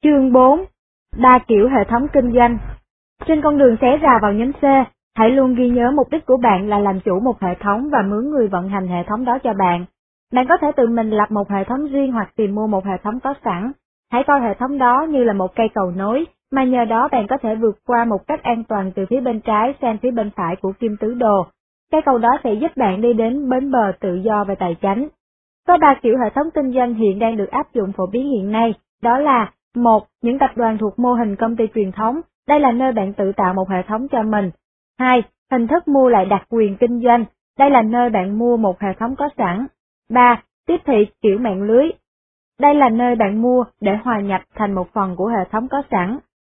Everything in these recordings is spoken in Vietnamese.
Chương 4. 3 kiểu hệ thống kinh doanh. Trên con đường xé rào vào nhóm C, hãy luôn ghi nhớ mục đích của bạn là làm chủ một hệ thống và mướn người vận hành hệ thống đó cho bạn. Bạn có thể tự mình lập một hệ thống riêng hoặc tìm mua một hệ thống có sẵn. Hãy coi hệ thống đó như là một cây cầu nối, mà nhờ đó bạn có thể vượt qua một cách an toàn từ phía bên trái sang phía bên phải của kim tứ đồ. Cây cầu đó sẽ giúp bạn đi đến bến bờ tự do và tài chánh. Có 3 kiểu hệ thống kinh doanh hiện đang được áp dụng phổ biến hiện nay, đó là: 1. Những tập đoàn thuộc mô hình công ty truyền thống, đây là nơi bạn tự tạo một hệ thống cho mình. 2. Hình thức mua lại đặc quyền kinh doanh, đây là nơi bạn mua một hệ thống có sẵn. 3. Tiếp thị kiểu mạng lưới, đây là nơi bạn mua để hòa nhập thành một phần của hệ thống có sẵn.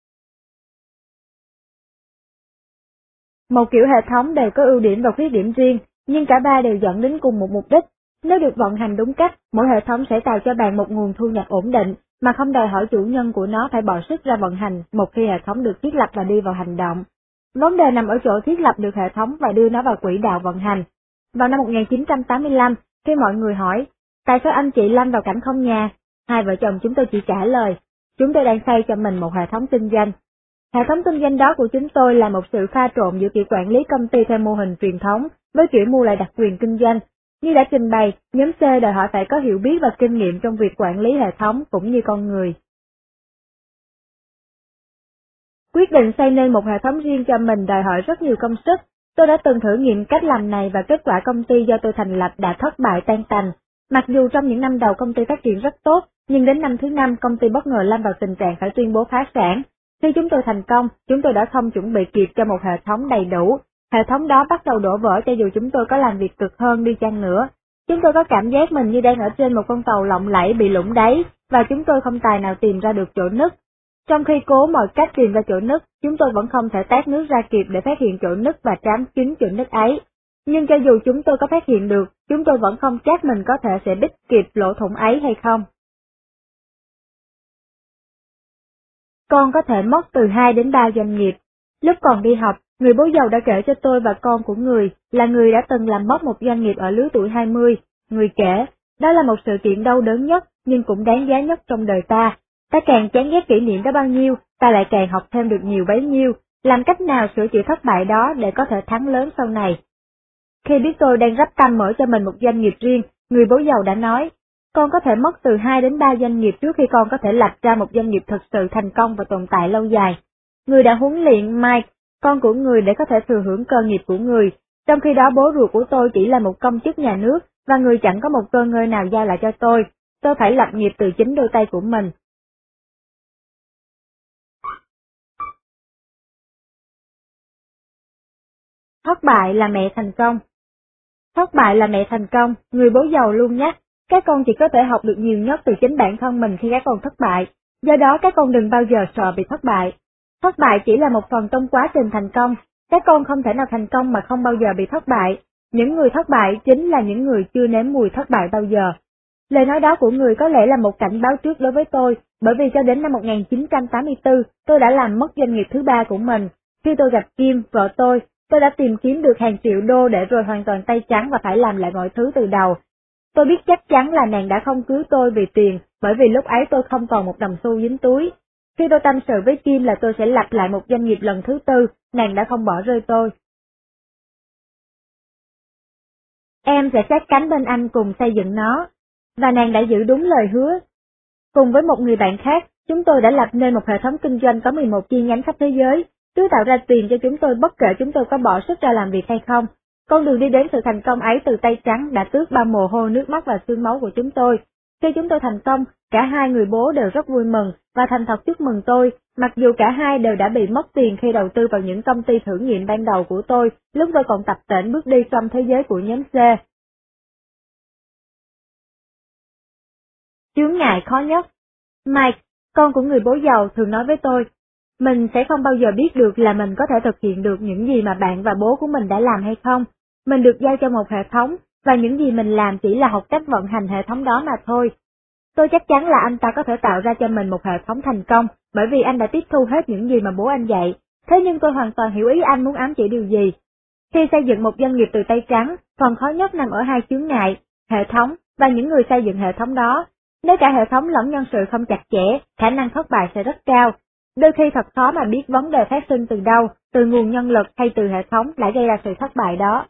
Một kiểu hệ thống đều có ưu điểm và khuyết điểm riêng, nhưng cả ba đều dẫn đến cùng một mục đích. Nếu được vận hành đúng cách, mỗi hệ thống sẽ tạo cho bạn một nguồn thu nhập ổn định, mà không đòi hỏi chủ nhân của nó phải bỏ sức ra vận hành một khi hệ thống được thiết lập và đi vào hành động. Vấn đề nằm ở chỗ thiết lập được hệ thống và đưa nó vào quỹ đạo vận hành. Vào năm 1985, khi mọi người hỏi, tại sao anh chị lâm vào cảnh không nhà? Hai vợ chồng chúng tôi chỉ trả lời, chúng tôi đang xây cho mình một hệ thống kinh doanh. Hệ thống kinh doanh đó của chúng tôi là một sự pha trộn giữa kiểu quản lý công ty theo mô hình truyền thống với kiểu mua lại đặc quyền kinh doanh. Như đã trình bày, nhóm C đòi hỏi phải có hiểu biết và kinh nghiệm trong việc quản lý hệ thống cũng như con người. Quyết định xây nên một hệ thống riêng cho mình đòi hỏi rất nhiều công sức. Tôi đã từng thử nghiệm cách làm này và kết quả công ty do tôi thành lập đã thất bại tan tành. Mặc dù trong những năm đầu công ty phát triển rất tốt, nhưng đến năm thứ 5 công ty bất ngờ lâm vào tình trạng phải tuyên bố phá sản. Khi chúng tôi thành công, chúng tôi đã không chuẩn bị kịp cho một hệ thống đầy đủ. Hệ thống đó bắt đầu đổ vỡ cho dù chúng tôi có làm việc cực hơn đi chăng nữa. Chúng tôi có cảm giác mình như đang ở trên một con tàu lộng lẫy bị lủng đáy, và chúng tôi không tài nào tìm ra được chỗ nứt. Trong khi cố mọi cách tìm ra chỗ nứt, chúng tôi vẫn không thể tát nước ra kịp để phát hiện chỗ nứt và trám kín chỗ nứt ấy. Nhưng cho dù chúng tôi có phát hiện được, chúng tôi vẫn không chắc mình có thể sẽ bít kịp lỗ thủng ấy hay không. Con có thể mất từ 2 đến 3 doanh nghiệp. Lúc còn đi học, người bố giàu đã kể cho tôi và con của người là người đã từng làm mất một doanh nghiệp ở lứa tuổi 20. Người kể, đó là một sự kiện đau đớn nhất, nhưng cũng đáng giá nhất trong đời ta. Ta càng chán ghét kỷ niệm đó bao nhiêu, ta lại càng học thêm được nhiều bấy nhiêu, làm cách nào sửa chữa thất bại đó để có thể thắng lớn sau này. Khi biết tôi đang rắp tâm mở cho mình một doanh nghiệp riêng, người bố giàu đã nói, con có thể mất từ 2 đến 3 doanh nghiệp trước khi con có thể lập ra một doanh nghiệp thực sự thành công và tồn tại lâu dài. Người đã huấn luyện Mike, con của người, để có thể thừa hưởng cơ nghiệp của người, trong khi đó bố ruột của tôi chỉ là một công chức nhà nước và người chẳng có một cơ ngơi nào giao lại cho tôi. Tôi phải lập nghiệp từ chính đôi tay của mình. Thất bại là mẹ thành công. Thất bại là mẹ thành công, người bố giàu luôn nhắc, các con chỉ có thể học được nhiều nhất từ chính bản thân mình khi các con thất bại, do đó các con đừng bao giờ sợ bị thất bại. Thất bại chỉ là một phần trong quá trình thành công, các con không thể nào thành công mà không bao giờ bị thất bại. Những người thất bại chính là những người chưa nếm mùi thất bại bao giờ. Lời nói đó của người có lẽ là một cảnh báo trước đối với tôi, bởi vì cho đến năm 1984, tôi đã làm mất doanh nghiệp thứ 3 của mình. Khi tôi gặp Kim, vợ tôi đã tìm kiếm được hàng triệu đô để rồi hoàn toàn tay trắng và phải làm lại mọi thứ từ đầu. Tôi biết chắc chắn là nàng đã không cưới tôi vì tiền, bởi vì lúc ấy tôi không còn một đồng xu dính túi. Khi tôi tâm sự với Kim là tôi sẽ lập lại một doanh nghiệp lần thứ 4, nàng đã không bỏ rơi tôi. Em sẽ sát cánh bên anh cùng xây dựng nó, và nàng đã giữ đúng lời hứa. Cùng với một người bạn khác, chúng tôi đã lập nên một hệ thống kinh doanh có 11 chi nhánh khắp thế giới, cứ tạo ra tiền cho chúng tôi bất kể chúng tôi có bỏ sức ra làm việc hay không. Con đường đi đến sự thành công ấy từ tay trắng đã tước bao mồ hôi, nước mắt và xương máu của chúng tôi. Khi chúng tôi thành công, cả hai người bố đều rất vui mừng và thành thật chúc mừng tôi, mặc dù cả hai đều đã bị mất tiền khi đầu tư vào những công ty thử nghiệm ban đầu của tôi, lúc tôi còn tập tễnh bước đi trong thế giới của nhóm C. Chướng ngại khó nhất. Mike, con của người bố giàu, thường nói với tôi, mình sẽ không bao giờ biết được là mình có thể thực hiện được những gì mà bạn và bố của mình đã làm hay không. Mình được giao cho một hệ thống, và những gì mình làm chỉ là học cách vận hành hệ thống đó mà thôi. Tôi chắc chắn là anh ta có thể tạo ra cho mình một hệ thống thành công, bởi vì anh đã tiếp thu hết những gì mà bố anh dạy. Thế nhưng tôi hoàn toàn hiểu ý anh muốn ám chỉ điều gì. Khi xây dựng một doanh nghiệp từ tay trắng, phần khó nhất nằm ở hai chướng ngại, hệ thống và những người xây dựng hệ thống đó. Nếu cả hệ thống lẫn nhân sự không chặt chẽ, khả năng thất bại sẽ rất cao. Đôi khi thật khó mà biết vấn đề phát sinh từ đâu, từ nguồn nhân lực hay từ hệ thống đã gây ra sự thất bại đó.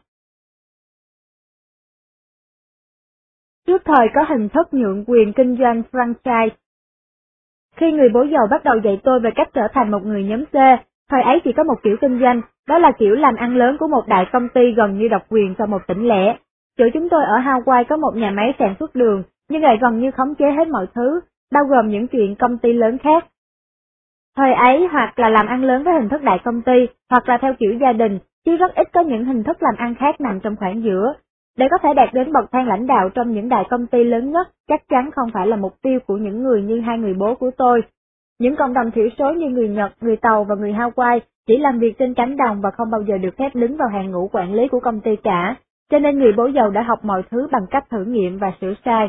Trước thời có hình thức nhượng quyền kinh doanh franchise. Khi người bố giàu bắt đầu dạy tôi về cách trở thành một người nhóm C, thời ấy chỉ có một kiểu kinh doanh, đó là kiểu làm ăn lớn của một đại công ty gần như độc quyền cho một tỉnh lẻ. Chỗ chúng tôi ở Hawaii có một nhà máy sản xuất đường, nhưng lại gần như khống chế hết mọi thứ, bao gồm những chuyện công ty lớn khác. Thời ấy hoặc là làm ăn lớn với hình thức đại công ty, hoặc là theo kiểu gia đình, chứ rất ít có những hình thức làm ăn khác nằm trong khoảng giữa. Để có thể đạt đến bậc thang lãnh đạo trong những đại công ty lớn nhất, chắc chắn không phải là mục tiêu của những người như hai người bố của tôi. Những cộng đồng thiểu số như người Nhật, người Tàu và người Hawaii chỉ làm việc trên cánh đồng và không bao giờ được phép đứng vào hàng ngũ quản lý của công ty cả, cho nên người bố giàu đã học mọi thứ bằng cách thử nghiệm và sửa sai.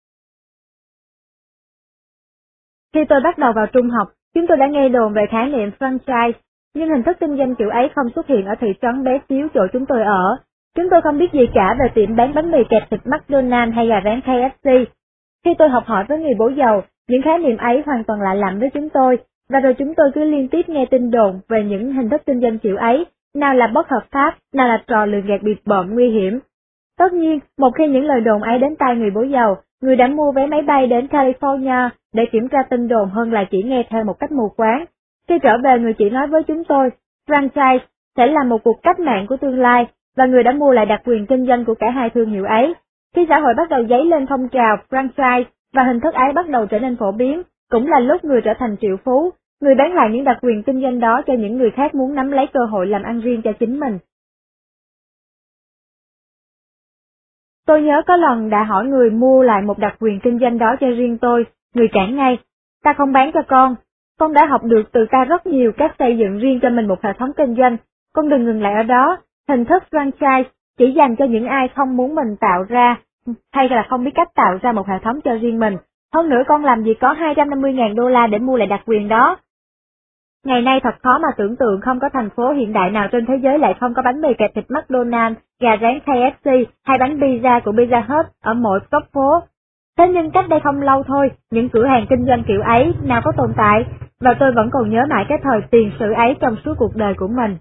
Khi tôi bắt đầu vào trung học, chúng tôi đã nghe đồn về khái niệm franchise, nhưng hình thức kinh doanh kiểu ấy không xuất hiện ở thị trấn bé xíu chỗ chúng tôi ở. Chúng tôi không biết gì cả về tiệm bán bánh mì kẹp thịt McDonald's hay gà rán KFC. Khi tôi học hỏi với người bố giàu, những khái niệm ấy hoàn toàn lạ lẫm với chúng tôi, và rồi chúng tôi cứ liên tiếp nghe tin đồn về những hình thức kinh doanh kiểu ấy, nào là bất hợp pháp, nào là trò lừa gạt bịp bợm nguy hiểm. Tất nhiên, một khi những lời đồn ấy đến tai người bố giàu, người đã mua vé máy bay đến California để kiểm tra tin đồn hơn là chỉ nghe theo một cách mù quáng. Khi trở về, người chỉ nói với chúng tôi, franchise sẽ là một cuộc cách mạng của tương lai, và người đã mua lại đặc quyền kinh doanh của cả hai thương hiệu ấy. Khi xã hội bắt đầu dấy lên phong trào franchise và hình thức ấy bắt đầu trở nên phổ biến, cũng là lúc người trở thành triệu phú, người bán lại những đặc quyền kinh doanh đó cho những người khác muốn nắm lấy cơ hội làm ăn riêng cho chính mình. Tôi nhớ có lần đã hỏi người mua lại một đặc quyền kinh doanh đó cho riêng tôi, người cản ngay, ta không bán cho con đã học được từ ta rất nhiều cách xây dựng riêng cho mình một hệ thống kinh doanh, con đừng ngừng lại ở đó, hình thức franchise chỉ dành cho những ai không muốn mình tạo ra, hay là không biết cách tạo ra một hệ thống cho riêng mình, hơn nữa con làm gì có 250.000 đô la để mua lại đặc quyền đó. Ngày nay thật khó mà tưởng tượng không có thành phố hiện đại nào trên thế giới lại không có bánh mì kẹp thịt McDonald's, gà rán KFC hay bánh pizza của Pizza Hut ở mỗi góc phố. Thế nhưng cách đây không lâu thôi, những cửa hàng kinh doanh kiểu ấy nào có tồn tại, và tôi vẫn còn nhớ mãi cái thời tiền sử ấy trong suốt cuộc đời của mình.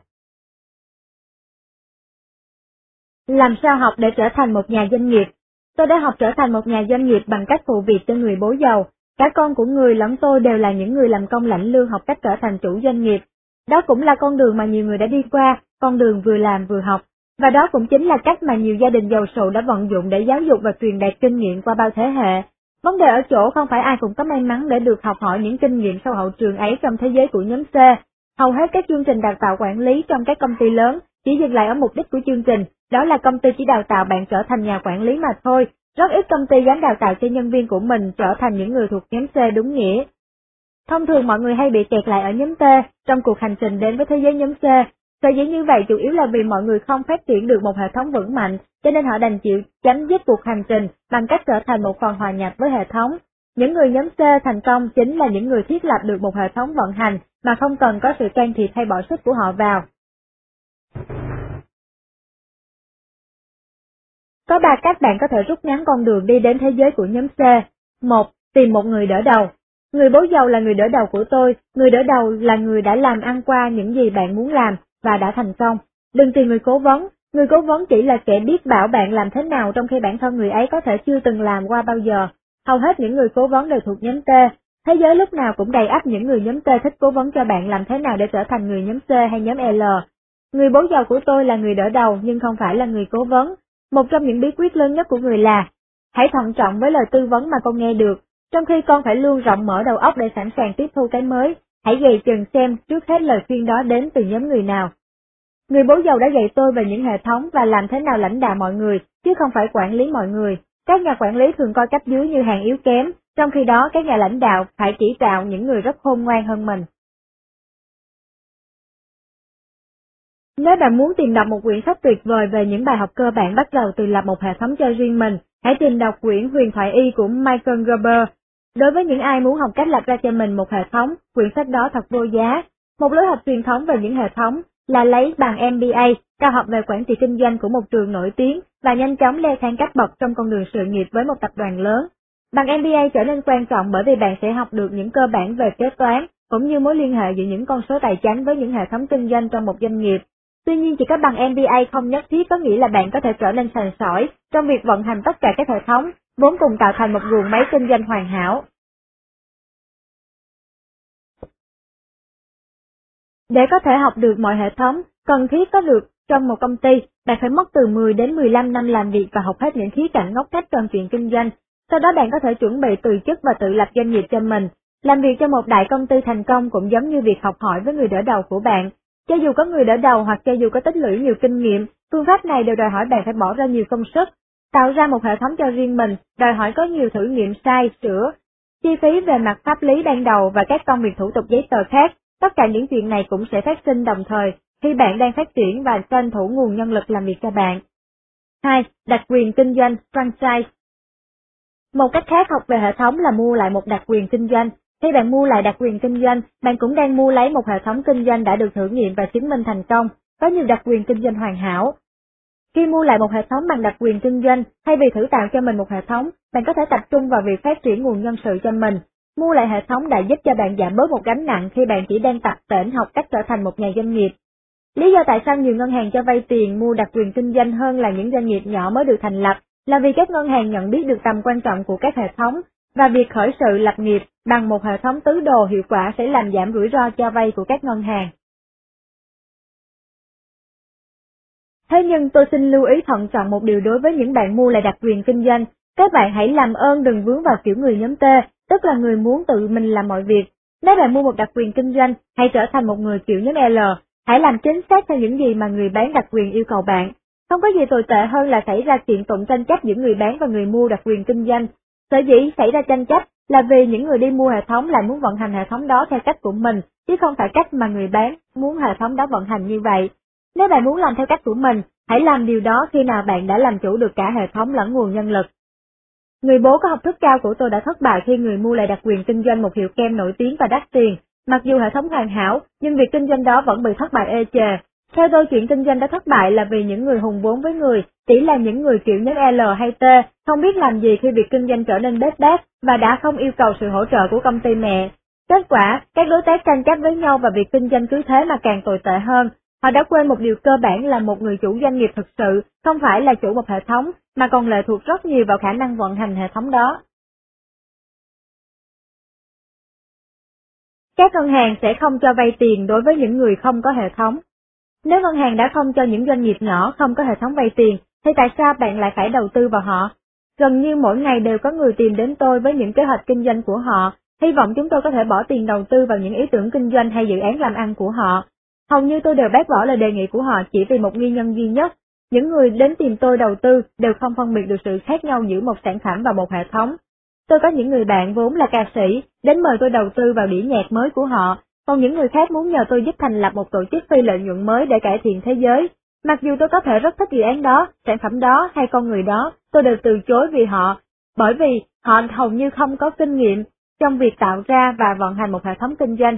Làm sao học để trở thành một nhà doanh nghiệp? Tôi đã học trở thành một nhà doanh nghiệp bằng cách phụ việc cho người bố giàu. Cả con của người lẫn tôi đều là những người làm công lãnh lương học cách trở thành chủ doanh nghiệp. Đó cũng là con đường mà nhiều người đã đi qua, con đường vừa làm vừa học. Và đó cũng chính là cách mà nhiều gia đình giàu sụ đã vận dụng để giáo dục và truyền đạt kinh nghiệm qua bao thế hệ. Vấn đề ở chỗ không phải ai cũng có may mắn để được học hỏi những kinh nghiệm sau hậu trường ấy trong thế giới của nhóm C. Hầu hết các chương trình đào tạo quản lý trong các công ty lớn chỉ dừng lại ở mục đích của chương trình, đó là công ty chỉ đào tạo bạn trở thành nhà quản lý mà thôi. Rất ít công ty dám đào tạo cho nhân viên của mình trở thành những người thuộc nhóm C đúng nghĩa. Thông thường mọi người hay bị kẹt lại ở nhóm T trong cuộc hành trình đến với thế giới nhóm C. Sở dĩ như vậy chủ yếu là vì mọi người không phát triển được một hệ thống vững mạnh, cho nên họ đành chịu chấm dứt cuộc hành trình bằng cách trở thành một phần hòa nhập với hệ thống. Những người nhóm C thành công chính là những người thiết lập được một hệ thống vận hành mà không cần có sự can thiệp hay bỏ sức của họ vào. Có 3 cách bạn có thể rút ngắn con đường đi đến thế giới của nhóm C. 1. Tìm một người đỡ đầu. Người bố giàu là người đỡ đầu của tôi, người đỡ đầu là người đã làm ăn qua những gì bạn muốn làm và đã thành công. Đừng tìm người cố vấn chỉ là kẻ biết bảo bạn làm thế nào trong khi bản thân người ấy có thể chưa từng làm qua bao giờ. Hầu hết những người cố vấn đều thuộc nhóm T. Thế giới lúc nào cũng đầy ắp những người nhóm T thích cố vấn cho bạn làm thế nào để trở thành người nhóm C hay nhóm L. Người bố giàu của tôi là người đỡ đầu nhưng không phải là người cố vấn. Một trong những bí quyết lớn nhất của người là, hãy thận trọng với lời tư vấn mà con nghe được, trong khi con phải luôn rộng mở đầu óc để sẵn sàng tiếp thu cái mới, hãy dè chừng xem trước hết lời khuyên đó đến từ nhóm người nào. Người bố giàu đã dạy tôi về những hệ thống và làm thế nào lãnh đạo mọi người, chứ không phải quản lý mọi người. Các nhà quản lý thường coi cấp dưới như hàng yếu kém, trong khi đó các nhà lãnh đạo phải chỉ đạo những người rất khôn ngoan hơn mình. Nếu bạn muốn tìm đọc một quyển sách tuyệt vời về những bài học cơ bản bắt đầu từ lập một hệ thống cho riêng mình, hãy tìm đọc quyển Huyền thoại y của Michael Gerber. Đối với những ai muốn học cách lập ra cho mình một hệ thống, quyển sách đó thật vô giá. Một lối học truyền thống về những hệ thống là lấy bằng MBA, cao học về quản trị kinh doanh của một trường nổi tiếng và nhanh chóng leo thang cấp bậc trong con đường sự nghiệp với một tập đoàn lớn. Bằng MBA trở nên quan trọng bởi vì bạn sẽ học được những cơ bản về kế toán, cũng như mối liên hệ giữa những con số tài chính với những hệ thống kinh doanh trong một doanh nghiệp. Tuy nhiên, chỉ có bằng MBA không nhất thiết có nghĩa là bạn có thể trở nên sành sỏi trong việc vận hành tất cả các hệ thống, vốn cùng tạo thành một guồng máy kinh doanh hoàn hảo. Để có thể học được mọi hệ thống cần thiết có được trong một công ty, bạn phải mất từ 10 đến 15 năm làm việc và học hết những khía cạnh ngóc ngách trong chuyện kinh doanh. Sau đó bạn có thể chuẩn bị từ chức và tự lập doanh nghiệp cho mình. Làm việc cho một đại công ty thành công cũng giống như việc học hỏi với người đỡ đầu của bạn. Cho dù có người đỡ đầu hoặc cho dù có tích lũy nhiều kinh nghiệm, phương pháp này đều đòi hỏi bạn phải bỏ ra nhiều công sức. Tạo ra một hệ thống cho riêng mình, đòi hỏi có nhiều thử nghiệm sai, sửa, chi phí về mặt pháp lý ban đầu và các công việc thủ tục giấy tờ khác. Tất cả những chuyện này cũng sẽ phát sinh đồng thời khi bạn đang phát triển và tranh thủ nguồn nhân lực làm việc cho bạn. 2. Đặc quyền kinh doanh, franchise. Một cách khác học về hệ thống là mua lại một đặc quyền kinh doanh. Khi bạn mua lại đặc quyền kinh doanh, bạn cũng đang mua lấy một hệ thống kinh doanh đã được thử nghiệm và chứng minh thành công, có nhiều đặc quyền kinh doanh hoàn hảo. Khi mua lại một hệ thống bằng đặc quyền kinh doanh, thay vì thử tạo cho mình một hệ thống, bạn có thể tập trung vào việc phát triển nguồn nhân sự cho mình. Mua lại hệ thống đã giúp cho bạn giảm bớt một gánh nặng khi bạn chỉ đang tập tễnh học cách trở thành một nhà doanh nghiệp. Lý do tại sao nhiều ngân hàng cho vay tiền mua đặc quyền kinh doanh hơn là những doanh nghiệp nhỏ mới được thành lập là vì các ngân hàng nhận biết được tầm quan trọng của các hệ thống và việc khởi sự lập nghiệp bằng một hệ thống tứ đồ hiệu quả sẽ làm giảm rủi ro cho vay của các ngân hàng. Thế nhưng tôi xin lưu ý thận trọng một điều đối với những bạn mua lại đặc quyền kinh doanh. Các bạn hãy làm ơn đừng vướng vào kiểu người nhóm T, tức là người muốn tự mình làm mọi việc. Nếu bạn mua một đặc quyền kinh doanh, hãy trở thành một người kiểu nhóm L. Hãy làm chính xác theo những gì mà người bán đặc quyền yêu cầu bạn. Không có gì tồi tệ hơn là xảy ra kiện tụng tranh chấp giữa người bán và người mua đặc quyền kinh doanh. Sở dĩ xảy ra tranh chấp là vì những người đi mua hệ thống lại muốn vận hành hệ thống đó theo cách của mình, chứ không phải cách mà người bán muốn hệ thống đó vận hành như vậy. Nếu bạn muốn làm theo cách của mình, hãy làm điều đó khi nào bạn đã làm chủ được cả hệ thống lẫn nguồn nhân lực. Người bố có học thức cao của tôi đã thất bại khi người mua lại đặc quyền kinh doanh một hiệu kem nổi tiếng và đắt tiền. Mặc dù hệ thống hoàn hảo, nhưng việc kinh doanh đó vẫn bị thất bại ê chề. Theo tôi, chuyện kinh doanh đã thất bại là vì những người hùng vốn với người, chỉ là những người kiểu nhóm L hay T, không biết làm gì khi việc kinh doanh trở nên bết bát và đã không yêu cầu sự hỗ trợ của công ty mẹ. Kết quả, các đối tác tranh chấp với nhau và việc kinh doanh cứ thế mà càng tồi tệ hơn. Họ đã quên một điều cơ bản là một người chủ doanh nghiệp thực sự không phải là chủ một hệ thống, mà còn lệ thuộc rất nhiều vào khả năng vận hành hệ thống đó. Các ngân hàng sẽ không cho vay tiền đối với những người không có hệ thống. Nếu ngân hàng đã không cho những doanh nghiệp nhỏ không có hệ thống vay tiền, thì tại sao bạn lại phải đầu tư vào họ? Gần như mỗi ngày đều có người tìm đến tôi với những kế hoạch kinh doanh của họ, hy vọng chúng tôi có thể bỏ tiền đầu tư vào những ý tưởng kinh doanh hay dự án làm ăn của họ. Hầu như tôi đều bác bỏ lời đề nghị của họ chỉ vì một nguyên nhân duy nhất. Những người đến tìm tôi đầu tư đều không phân biệt được sự khác nhau giữa một sản phẩm và một hệ thống. Tôi có những người bạn vốn là ca sĩ, đến mời tôi đầu tư vào đĩa nhạc mới của họ, còn những người khác muốn nhờ tôi giúp thành lập một tổ chức phi lợi nhuận mới để cải thiện thế giới. Mặc dù tôi có thể rất thích dự án đó, sản phẩm đó hay con người đó, tôi đều từ chối bởi vì họ hầu như không có kinh nghiệm trong việc tạo ra và vận hành một hệ thống kinh doanh.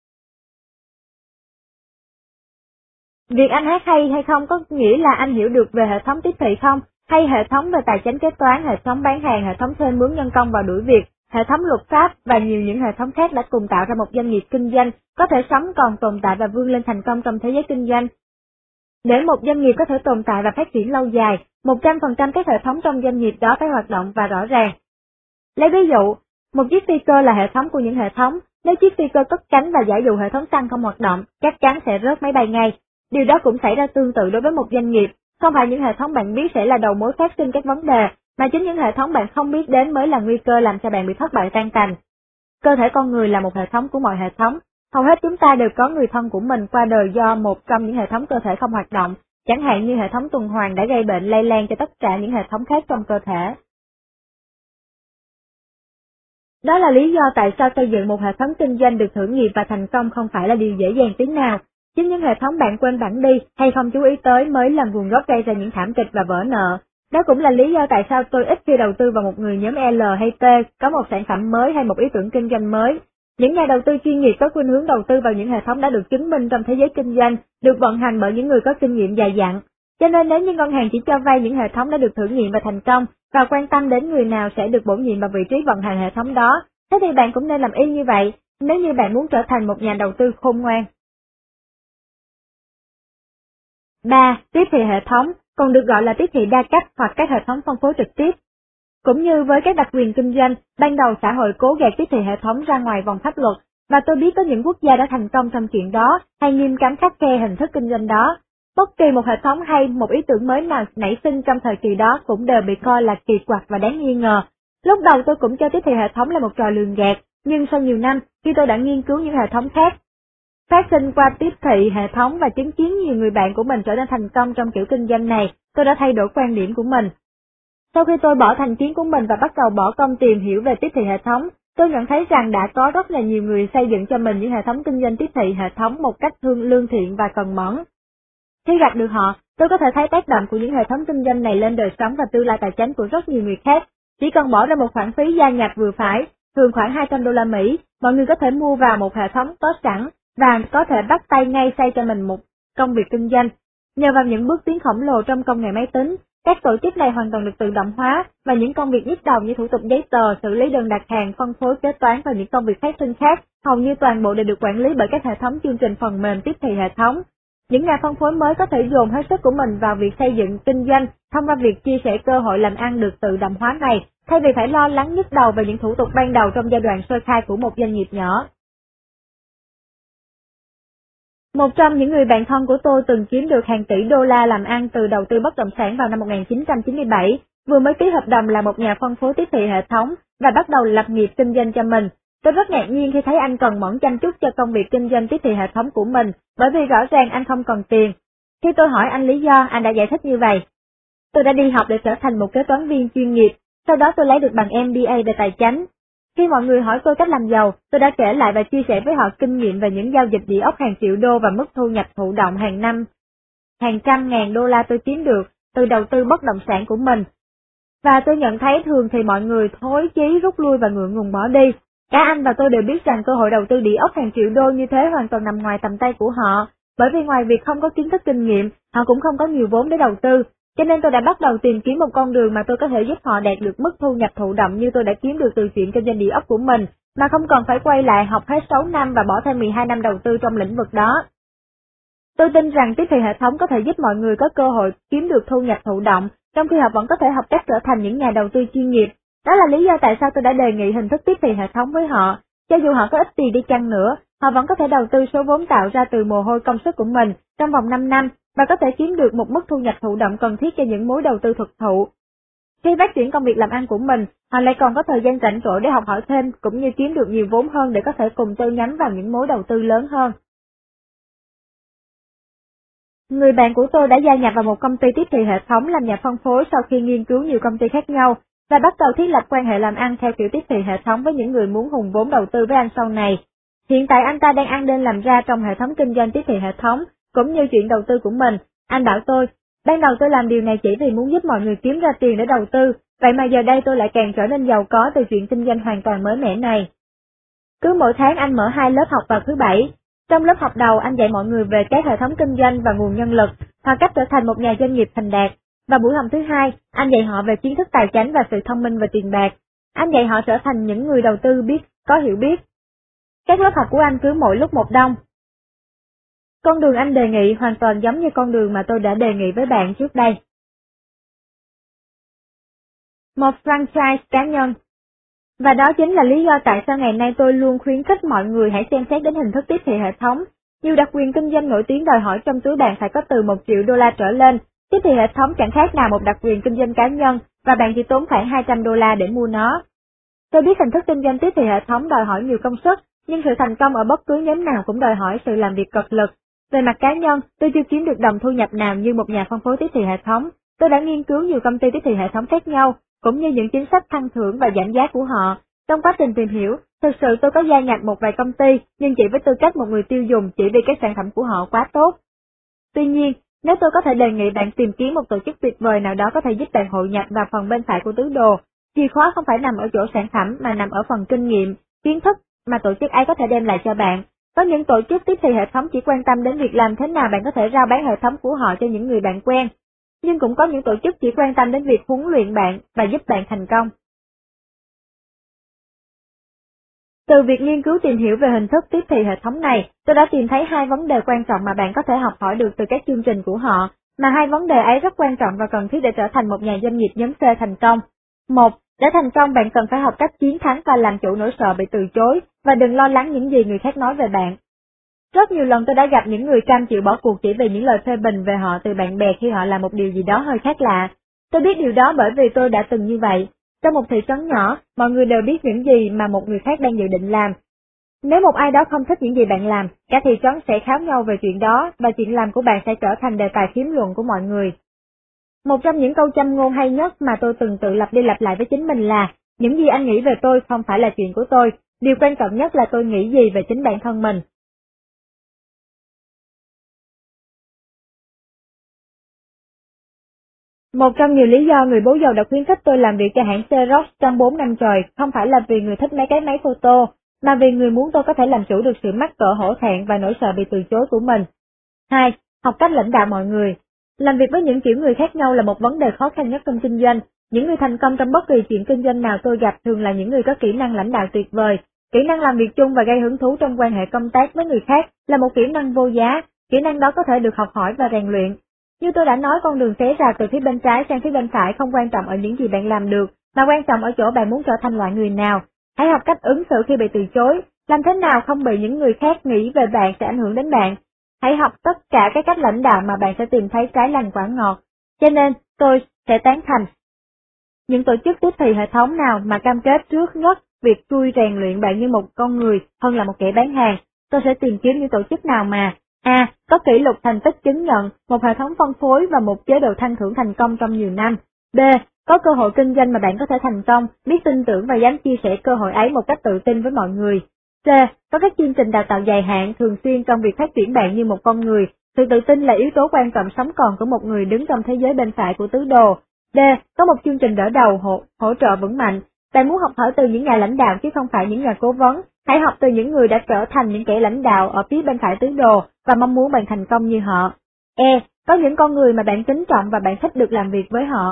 Việc anh hát hay không có nghĩa là anh hiểu được về hệ thống tiếp thị không, hay hệ thống về tài chính kế toán, hệ thống bán hàng, hệ thống thuê mướn nhân công và đuổi việc, hệ thống luật pháp và nhiều những hệ thống khác đã cùng tạo ra một doanh nghiệp kinh doanh có thể sống còn tồn tại và vươn lên thành công trong thế giới kinh doanh. Để một doanh nghiệp có thể tồn tại và phát triển lâu dài, 100% các hệ thống trong doanh nghiệp đó phải hoạt động và rõ ràng. Lấy ví dụ, một chiếc phi cơ là hệ thống của những hệ thống, nếu chiếc phi cơ cất cánh và giả dụ hệ thống xăng không hoạt động, chắc chắn sẽ rớt máy bay ngay. Điều đó cũng xảy ra tương tự đối với một doanh nghiệp, không phải những hệ thống bạn biết sẽ là đầu mối phát sinh các vấn đề, mà chính những hệ thống bạn không biết đến mới là nguy cơ làm cho bạn bị thất bại tan tành. Cơ thể con người là một hệ thống của mọi hệ thống, hầu hết chúng ta đều có người thân của mình qua đời do một trong những hệ thống cơ thể không hoạt động, chẳng hạn như hệ thống tuần hoàn đã gây bệnh lây lan cho tất cả những hệ thống khác trong cơ thể. Đó là lý do tại sao xây dựng một hệ thống kinh doanh được thử nghiệm và thành công không phải là điều dễ dàng tí nào. Chính những hệ thống bạn quên bẵng đi hay không chú ý tới mới là nguồn gốc gây ra những thảm kịch và vỡ nợ. Đó cũng là lý do tại sao tôi ít khi đầu tư vào một người nhóm L hay T có một sản phẩm mới hay một ý tưởng kinh doanh mới. Những nhà đầu tư chuyên nghiệp có khuynh hướng đầu tư vào những hệ thống đã được chứng minh trong thế giới kinh doanh, được vận hành bởi những người có kinh nghiệm dày dặn. Cho nên nếu như ngân hàng chỉ cho vay những hệ thống đã được thử nghiệm và thành công, và quan tâm đến người nào sẽ được bổ nhiệm vào vị trí vận hành hệ thống đó, thế thì bạn cũng nên làm y như vậy, nếu như bạn muốn trở thành một nhà đầu tư khôn ngoan. 3. Tiếp thị hệ thống, còn được gọi là tiếp thị đa cấp hoặc các hệ thống phân phối trực tiếp. Cũng như với các đặc quyền kinh doanh, ban đầu xã hội cố gạt tiếp thị hệ thống ra ngoài vòng pháp luật, và tôi biết có những quốc gia đã thành công trong chuyện đó, hay nghiêm cấm khắt khe hình thức kinh doanh đó. Bất kỳ một hệ thống hay một ý tưởng mới nào nảy sinh trong thời kỳ đó cũng đều bị coi là kỳ quặc và đáng nghi ngờ. Lúc đầu tôi cũng cho tiếp thị hệ thống là một trò lường gạt, nhưng sau nhiều năm, khi tôi đã nghiên cứu những hệ thống khác, phát sinh qua tiếp thị hệ thống và chứng kiến nhiều người bạn của mình trở nên thành công trong kiểu kinh doanh này, tôi đã thay đổi quan điểm của mình. Sau khi tôi bỏ thành kiến của mình và bắt đầu bỏ công tìm hiểu về tiếp thị hệ thống, tôi nhận thấy rằng đã có rất là nhiều người xây dựng cho mình những hệ thống kinh doanh tiếp thị hệ thống một cách lương thiện và cần mẫn. Khi gặp được họ, tôi có thể thấy tác động của những hệ thống kinh doanh này lên đời sống và tương lai tài chính của rất nhiều người khác. Chỉ cần bỏ ra một khoản phí gia nhập vừa phải, thường khoảng 200 đô la Mỹ, mọi người có thể mua vào một hệ thống có sẵn và có thể bắt tay ngay xây cho mình một công việc kinh doanh. Nhờ vào những bước tiến khổng lồ trong công nghệ máy tính, các tổ chức này hoàn toàn được tự động hóa và những công việc nhức đầu như thủ tục giấy tờ, xử lý đơn đặt hàng, phân phối kế toán và những công việc phát sinh khác, hầu như toàn bộ đều được quản lý bởi các hệ thống chương trình phần mềm tiếp thị hệ thống. Những nhà phân phối mới có thể dồn hết sức của mình vào việc xây dựng kinh doanh thông qua việc chia sẻ cơ hội làm ăn được tự động hóa này, thay vì phải lo lắng nhức đầu về những thủ tục ban đầu trong giai đoạn sơ khai của một doanh nghiệp nhỏ. Một trong những người bạn thân của tôi từng kiếm được hàng tỷ đô la làm ăn từ đầu tư bất động sản vào năm 1997, vừa mới ký hợp đồng là một nhà phân phối tiếp thị hệ thống và bắt đầu lập nghiệp kinh doanh cho mình. Tôi rất ngạc nhiên khi thấy anh cần mẫn chăm chút cho công việc kinh doanh tiếp thị hệ thống của mình, bởi vì rõ ràng anh không cần tiền. Khi tôi hỏi anh lý do, anh đã giải thích như vậy. Tôi đã đi học để trở thành một kế toán viên chuyên nghiệp, sau đó tôi lấy được bằng MBA về tài chính. Khi mọi người hỏi tôi cách làm giàu, tôi đã kể lại và chia sẻ với họ kinh nghiệm về những giao dịch địa ốc hàng triệu đô và mức thu nhập thụ động hàng năm, hàng trăm ngàn đô la tôi kiếm được từ đầu tư bất động sản của mình. Và tôi nhận thấy thường thì mọi người thối chí rút lui và ngượng ngùng bỏ đi. Cả anh và tôi đều biết rằng cơ hội đầu tư địa ốc hàng triệu đô như thế hoàn toàn nằm ngoài tầm tay của họ, bởi vì ngoài việc không có kiến thức kinh nghiệm, họ cũng không có nhiều vốn để đầu tư. Cho nên tôi đã bắt đầu tìm kiếm một con đường mà tôi có thể giúp họ đạt được mức thu nhập thụ động như tôi đã kiếm được từ chuyện kinh doanh địa ốc của mình, mà không cần phải quay lại học hết 6 năm và bỏ thêm 12 năm đầu tư trong lĩnh vực đó. Tôi tin rằng tiếp thị hệ thống có thể giúp mọi người có cơ hội kiếm được thu nhập thụ động, trong khi họ vẫn có thể học cách trở thành những nhà đầu tư chuyên nghiệp. Đó là lý do tại sao tôi đã đề nghị hình thức tiếp thị hệ thống với họ. Cho dù họ có ít tiền đi chăng nữa, họ vẫn có thể đầu tư số vốn tạo ra từ mồ hôi công sức của mình trong vòng 5 năm và có thể kiếm được một mức thu nhập thụ động cần thiết cho những mối đầu tư thực thụ. Khi phát triển công việc làm ăn của mình, họ lại còn có thời gian rảnh rỗi để học hỏi thêm cũng như kiếm được nhiều vốn hơn để có thể cùng tôi nhắm vào những mối đầu tư lớn hơn. Người bạn của tôi đã gia nhập vào một công ty tiếp thị hệ thống làm nhà phân phối sau khi nghiên cứu nhiều công ty khác nhau và bắt đầu thiết lập quan hệ làm ăn theo kiểu tiếp thị hệ thống với những người muốn hùn vốn đầu tư với anh sau này. Hiện tại anh ta đang ăn nên làm ra trong hệ thống kinh doanh tiếp thị hệ thống, cũng như chuyện đầu tư của mình. Anh bảo tôi, ban đầu tôi làm điều này chỉ vì muốn giúp mọi người kiếm ra tiền để đầu tư, vậy mà giờ đây tôi lại càng trở nên giàu có từ chuyện kinh doanh hoàn toàn mới mẻ này. Cứ mỗi tháng anh mở 2 lớp học vào thứ Bảy. Trong lớp học đầu anh dạy mọi người về các hệ thống kinh doanh và nguồn nhân lực, hoặc cách trở thành một nhà doanh nghiệp thành đạt. Và buổi học thứ hai, anh dạy họ về kiến thức tài chính và sự thông minh về tiền bạc. Anh dạy họ trở thành những người đầu tư có hiểu biết. Các lớp học của anh cứ mỗi lúc một đông. Con đường anh đề nghị hoàn toàn giống như con đường mà tôi đã đề nghị với bạn trước đây. Một franchise cá nhân. Và đó chính là lý do tại sao ngày nay tôi luôn khuyến khích mọi người hãy xem xét đến hình thức tiếp thị hệ thống. Nhiều đặc quyền kinh doanh nổi tiếng đòi hỏi trong túi bạn phải có từ 1 triệu đô la trở lên. Tiếp thị hệ thống chẳng khác nào một đặc quyền kinh doanh cá nhân và bạn chỉ tốn khoảng 200 đô la để mua nó. Tôi biết hình thức kinh doanh tiếp thị hệ thống đòi hỏi nhiều công sức, nhưng sự thành công ở bất cứ nhóm nào cũng đòi hỏi sự làm việc cật lực. Về mặt cá nhân, tôi chưa kiếm được đồng thu nhập nào như một nhà phân phối tiếp thị hệ thống. Tôi đã nghiên cứu nhiều công ty tiếp thị hệ thống khác nhau, cũng như những chính sách thăng thưởng và giảm giá của họ. Trong quá trình tìm hiểu, thực sự tôi có gia nhập một vài công ty, nhưng chỉ với tư cách một người tiêu dùng chỉ vì các sản phẩm của họ quá tốt. Tuy nhiên, nếu tôi có thể đề nghị bạn tìm kiếm một tổ chức tuyệt vời nào đó có thể giúp bạn hội nhập vào phần bên phải của tứ đồ, chìa khóa không phải nằm ở chỗ sản phẩm mà nằm ở phần kinh nghiệm, kiến thức mà tổ chức ấy có thể đem lại cho bạn. Có những tổ chức tiếp thị hệ thống chỉ quan tâm đến việc làm thế nào bạn có thể rao bán hệ thống của họ cho những người bạn quen, nhưng cũng có những tổ chức chỉ quan tâm đến việc huấn luyện bạn và giúp bạn thành công. Từ việc nghiên cứu tìm hiểu về hình thức tiếp thị hệ thống này, tôi đã tìm thấy 2 vấn đề quan trọng mà bạn có thể học hỏi được từ các chương trình của họ, mà 2 vấn đề ấy rất quan trọng và cần thiết để trở thành một nhà doanh nghiệp nhóm C thành công. 1. Để thành công bạn cần phải học cách chiến thắng và làm chủ nỗi sợ bị từ chối, và đừng lo lắng những gì người khác nói về bạn. Rất nhiều lần tôi đã gặp những người cam chịu bỏ cuộc chỉ vì những lời phê bình về họ từ bạn bè khi họ làm một điều gì đó hơi khác lạ. Tôi biết điều đó bởi vì tôi đã từng như vậy. Trong một thị trấn nhỏ, mọi người đều biết những gì mà một người khác đang dự định làm. Nếu một ai đó không thích những gì bạn làm, cả thị trấn sẽ kháo nhau về chuyện đó và chuyện làm của bạn sẽ trở thành đề tài phiếm luận của mọi người. Một trong những câu châm ngôn hay nhất mà tôi từng tự lặp đi lặp lại với chính mình là: những gì anh nghĩ về tôi không phải là chuyện của tôi, điều quan trọng nhất là tôi nghĩ gì về chính bản thân mình. Một trong nhiều lý do người bố giàu đã khuyến khích tôi làm việc cho hãng Xerox trong 4 năm trời không phải là vì người thích mấy cái máy photo, mà vì người muốn tôi có thể làm chủ được sự mắc cỡ hổ thẹn và nỗi sợ bị từ chối của mình. 2. Học cách lãnh đạo mọi người. Làm việc với những kiểu người khác nhau là một vấn đề khó khăn nhất trong kinh doanh. Những người thành công trong bất kỳ chuyện kinh doanh nào tôi gặp thường là những người có kỹ năng lãnh đạo tuyệt vời. Kỹ năng làm việc chung và gây hứng thú trong quan hệ công tác với người khác là một kỹ năng vô giá. Kỹ năng đó có thể được học hỏi và rèn luyện. Như tôi đã nói, con đường xé ra từ phía bên trái sang phía bên phải không quan trọng ở những gì bạn làm được, mà quan trọng ở chỗ bạn muốn trở thành loại người nào. Hãy học cách ứng xử khi bị từ chối, làm thế nào không bị những người khác nghĩ về bạn sẽ ảnh hưởng đến bạn. Hãy học tất cả các cách lãnh đạo mà bạn sẽ tìm thấy trái lành quả ngọt. Cho nên, tôi sẽ tán thành những tổ chức tiếp thị hệ thống nào mà cam kết trước nhất việc tôi rèn luyện bạn như một con người hơn là một kẻ bán hàng. Tôi sẽ tìm kiếm những tổ chức nào mà A. Có kỷ lục thành tích chứng nhận, một hệ thống phân phối và một chế độ thăng thưởng thành công trong nhiều năm. B. Có cơ hội kinh doanh mà bạn có thể thành công, biết tin tưởng và dám chia sẻ cơ hội ấy một cách tự tin với mọi người. C. Có các chương trình đào tạo dài hạn thường xuyên trong việc phát triển bạn như một con người. Sự tự tin là yếu tố quan trọng sống còn của một người đứng trong thế giới bên phải của tứ đồ. D. Có một chương trình đỡ đầu hỗ trợ vững mạnh. Bạn muốn học hỏi từ những nhà lãnh đạo chứ không phải những nhà cố vấn. Hãy học từ những người đã trở thành những kẻ lãnh đạo ở phía bên phải tứ đồ và mong muốn bạn thành công như họ. E. Có những con người mà bạn kính trọng và bạn thích được làm việc với họ.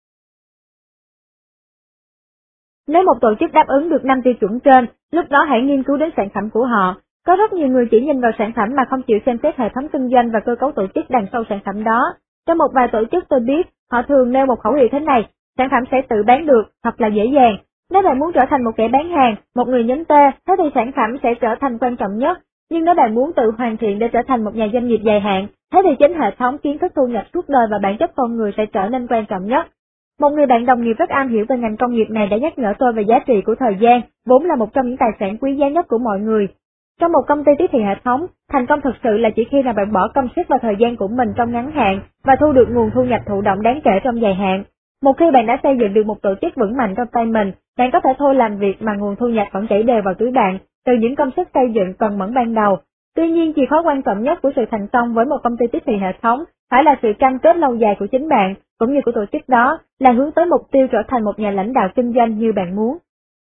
Nếu một tổ chức đáp ứng được 5 tiêu chuẩn trên, lúc đó hãy nghiên cứu đến sản phẩm của họ. Có rất nhiều người chỉ nhìn vào sản phẩm mà không chịu xem xét hệ thống kinh doanh và cơ cấu tổ chức đằng sau sản phẩm đó. Trong một vài tổ chức tôi biết, họ thường nêu một khẩu hiệu thế này: sản phẩm sẽ tự bán được, thật là dễ dàng. Nếu bạn muốn trở thành một kẻ bán hàng, một người nhóm T, thế thì sản phẩm sẽ trở thành quan trọng nhất. Nhưng nếu bạn muốn tự hoàn thiện để trở thành một nhà doanh nghiệp dài hạn, thế thì chính hệ thống, kiến thức thu nhập suốt đời và bản chất con người sẽ trở nên quan trọng nhất. Một người bạn đồng nghiệp rất am hiểu về ngành công nghiệp này đã nhắc nhở tôi về giá trị của thời gian, vốn là một trong những tài sản quý giá nhất của mọi người. Trong một công ty tiếp thị hệ thống, thành công thực sự là chỉ khi nào bạn bỏ công sức và thời gian của mình trong ngắn hạn và thu được nguồn thu nhập thụ động đáng kể trong dài hạn. Một khi bạn đã xây dựng được một tổ chức vững mạnh trong tay mình, bạn có thể thôi làm việc mà nguồn thu nhập vẫn chảy đều vào túi bạn từ những công sức xây dựng cần mẫn ban đầu. Tuy nhiên, chìa khóa quan trọng nhất của sự thành công với một công ty tiếp thị hệ thống phải là sự cam kết lâu dài của chính bạn, cũng như của tổ chức đó, là hướng tới mục tiêu trở thành một nhà lãnh đạo kinh doanh như bạn muốn.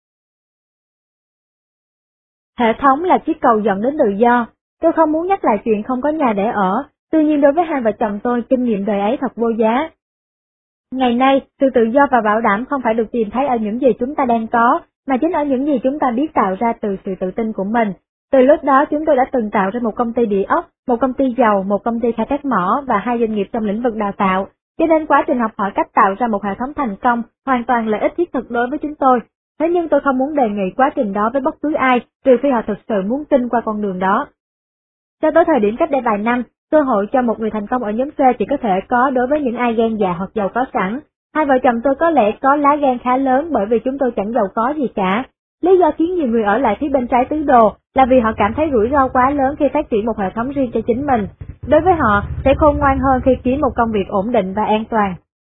Hệ thống là chiếc cầu dẫn đến tự do. Tôi không muốn nhắc lại chuyện không có nhà để ở, tuy nhiên đối với hai vợ chồng tôi, kinh nghiệm đời ấy thật vô giá. Ngày nay, sự tự do và bảo đảm không phải được tìm thấy ở những gì chúng ta đang có, mà chính ở những gì chúng ta biết tạo ra từ sự tự tin của mình. Từ lúc đó chúng tôi đã từng tạo ra một công ty địa ốc, một công ty dầu, một công ty khai thác mỏ và 2 doanh nghiệp trong lĩnh vực đào tạo. Cho nên quá trình học hỏi cách tạo ra một hệ thống thành công hoàn toàn lợi ích thiết thực đối với chúng tôi. Thế nhưng tôi không muốn đề nghị quá trình đó với bất cứ ai, trừ phi họ thực sự muốn tin qua con đường đó. Cho tới thời điểm cách đây vài năm, cơ hội cho một người thành công ở nhóm C chỉ có thể có đối với những ai gan dạ hoặc giàu có sẵn. Hai vợ chồng tôi có lẽ có lá gan khá lớn bởi vì chúng tôi chẳng giàu có gì cả. Lý do khiến nhiều người ở lại phía bên trái tứ đồ là vì họ cảm thấy rủi ro quá lớn khi phát triển một hệ thống riêng cho chính mình. Đối với họ, sẽ khôn ngoan hơn khi kiếm một công việc ổn định và an toàn.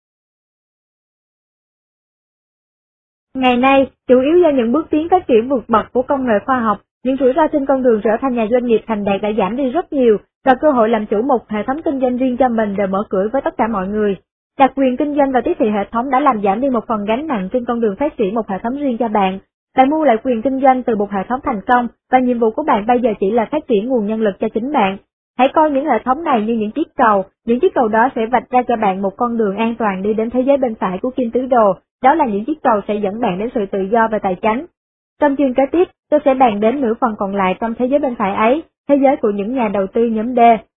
Ngày nay, chủ yếu do những bước tiến phát triển vượt bậc của công nghệ khoa học, những rủi ro trên con đường trở thành nhà doanh nghiệp thành đạt đã giảm đi rất nhiều, và cơ hội làm chủ một hệ thống kinh doanh riêng cho mình đều mở cửa với tất cả mọi người. Đặc quyền kinh doanh và tiếp thị hệ thống đã làm giảm đi một phần gánh nặng trên con đường phát triển một hệ thống riêng cho bạn. Bạn mua lại quyền kinh doanh từ một hệ thống thành công, và nhiệm vụ của bạn bây giờ chỉ là phát triển nguồn nhân lực cho chính bạn. Hãy coi những hệ thống này như những chiếc cầu đó sẽ vạch ra cho bạn một con đường an toàn đi đến thế giới bên phải của kim tứ đồ, đó là những chiếc cầu sẽ dẫn bạn đến sự tự do và tài chánh. Trong chương kế tiếp, tôi sẽ bàn đến nửa phần còn lại trong thế giới bên phải ấy, thế giới của những nhà đầu tư nhóm D.